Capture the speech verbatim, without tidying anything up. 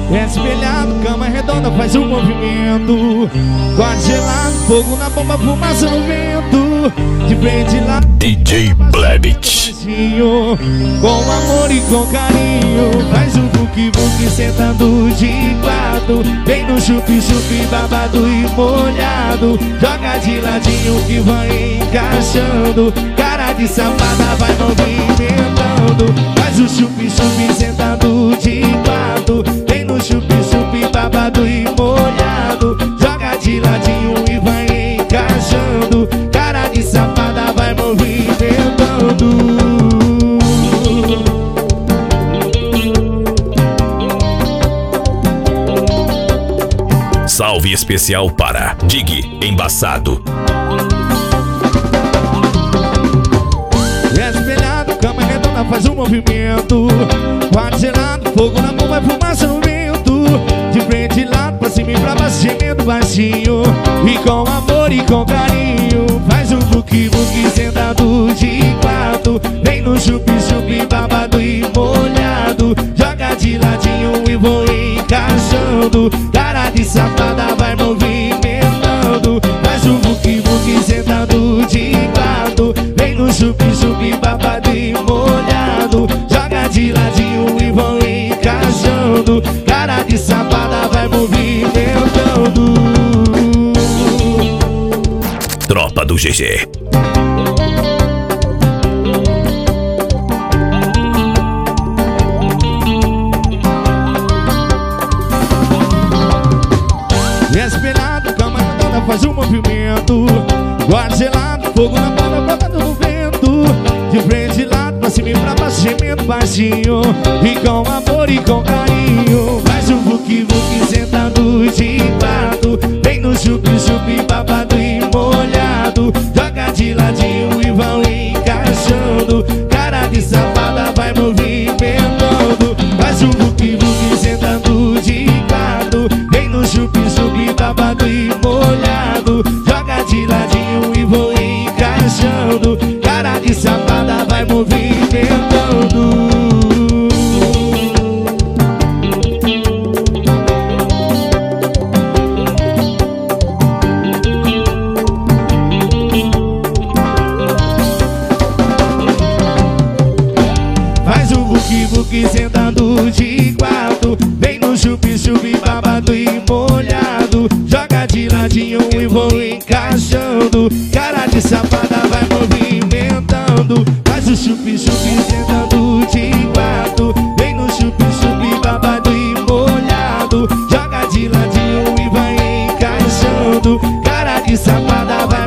É espelhado, cama redonda, faz um movimento. Quarto gelado, fogo na bomba, fumaça no vento. De frente lá, D J Blebit. Com amor e com carinho, faz um buque-buque sentado de quatro. Vem no chup-chup, babado e molhado. Joga de ladinho que vai encaixando. Cara de safada vai movimentando. Faz o chup-chup sentado de quatro. Vem no chup-chup, babado e molhado. Joga de ladinho e vai encaixando. Cara de safada vai movimentando. Salve especial para Dig Embaçado. É espelhado, cama redonda, faz um movimento. Quarto gelado, fogo na mão, vai fumaça no vento. De frente e lado, pra cima e pra baixo, gemendo baixinho. E com amor e com carinho, faz um buque-buque sentado de quatro. Vem no chup-chup, babado e molhado. Joga de ladinho e vou encaixando. Cara de safada vai movimentando. Faz um buque-buque sentado de quatro. Vem no chup-chup, babado e molhado. Joga de ladinho e vou encaixando. Cara de safada vai movimentando. Tropa do G G. Espelhado, cama redonda, faz um movimento. Guarda gelado, fogo na bola, babado no vento. De frente e lado, pra cima e pra baixo, gemendo baixinho. E com amor e com carinho, faz um buque-buque sentado de quatro. Vem no chup-chup, babado e molhado. Joga de ladinho e vão encaixando. Cara de safada vai movimentando. Faz um buque-buque sentado de quatro. Vem no chup-chup, babado e molhado. Joga de ladinho e vou encaixando. Cara de safada vai movimentando. Faz um buque-buque sentado de quatro. Vem no chup-chup, babado e molhado. Joga de ladinho e vou encaixando. Cara de safada vai movimentando. Faz o chup-chup sentado de quatro. Vem no chup-chup, babado e molhado. Joga de ladinho e vai encaixando. Cara de safada vai